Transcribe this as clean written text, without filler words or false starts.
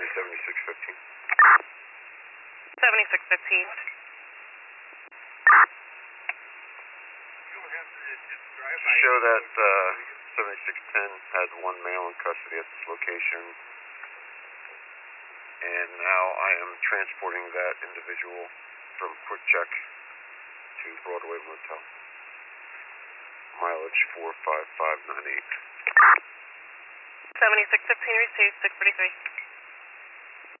County 7615. 7615. Show that 7610 has one male in custody at this location. And now I am transporting that individual from Quick Check to Broadway Motel. Mileage 45598. 7615 received, 643.